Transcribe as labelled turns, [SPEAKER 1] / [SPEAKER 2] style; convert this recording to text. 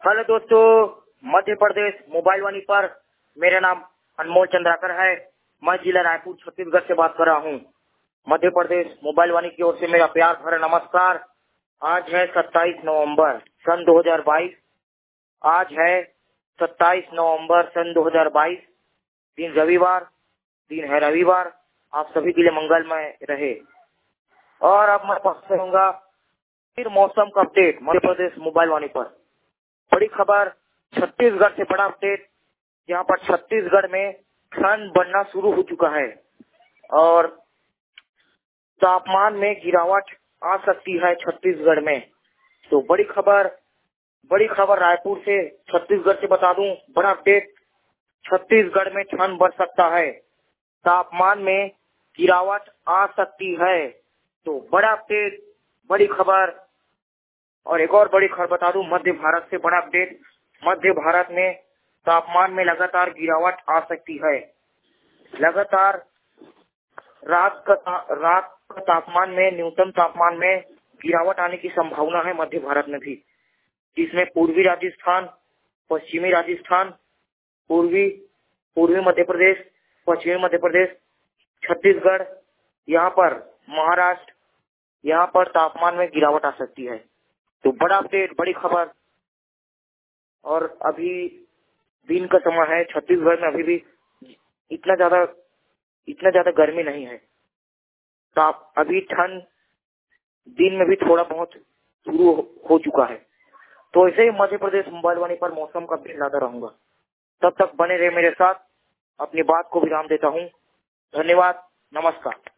[SPEAKER 1] Hello दोस्तों, Madhya Pradesh mobile वाणी पर मेरा नाम अनमोल चंद्राकर है। मैं जिला रायपुर छत्तीसगढ़ से बात कर रहा हूँ। मध्य प्रदेश मोबाइल वाणी की ओर से मेरा प्यार भरा नमस्कार। आज है 27 नवंबर सन 2022। आज है 27 नवंबर सन 2022। दिन रविवार, दिन है रविवार। आप सभी के लिए मंगलमय रहे। और अब मैं पास करूंगा फिर मौसम का अपडेट मध्य प्रदेश मोबाइल वाणी पर। बड़ी खबर, छत्तीसगढ़ से बड़ा अपडेट। यहाँ पर छत्तीसगढ़ में ठंड बढ़ना शुरू हो चुका है और तापमान में गिरावट आ सकती है छत्तीसगढ़ में। तो बड़ी खबर रायपुर से छत्तीसगढ़ से बता दूं, बड़ा अपडेट। छत्तीसगढ़ में ठंड बढ़ सकता है, तापमान में गिरावट आ सकती है। तो बड़ा अपडेट, बड़ी खबर। और एक और बड़ी खबर बता दूं, मध्य भारत से बड़ा अपडेट। मध्य भारत में तापमान में लगातार गिरावट आ सकती है। लगातार रात का तापमान में, न्यूनतम तापमान में गिरावट आने की संभावना है मध्य भारत में भी, जिसमें पूर्वी राजस्थान, पश्चिमी राजस्थान, पूर्वी मध्य प्रदेश, पश्चिमी मध्य प्रदेश, छत्तीसगढ़, यहाँ पर महाराष्ट्र, यहाँ पर तापमान में गिरावट आ सकती है। तो बड़ा अपडेट, बड़ी खबर। और अभी दिन का समय है, छत्तीसगढ़ में अभी भी इतना ज्यादा गर्मी नहीं है। तो अभी ठंड दिन में भी थोड़ा बहुत शुरू हो चुका है। तो ऐसे ही मध्य प्रदेश मोबाइल वाणी पर मौसम का अपडेट लाता रहूंगा। तब तक बने रहे मेरे साथ। अपनी बात को विराम देता हूँ। धन्यवाद, नमस्कार।